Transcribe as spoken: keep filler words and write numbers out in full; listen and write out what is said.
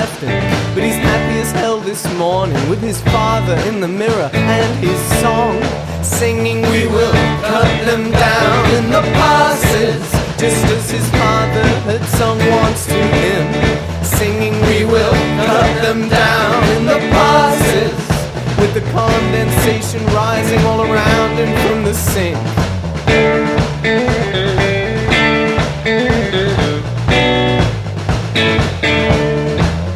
left him. But he's happy as hell this morning with his father in the mirror and his song, singing, we will cut them down in the passes, just as his father had sung once to him, singing, we will cut them down in the passes, with the condensation rising all around him from the sink.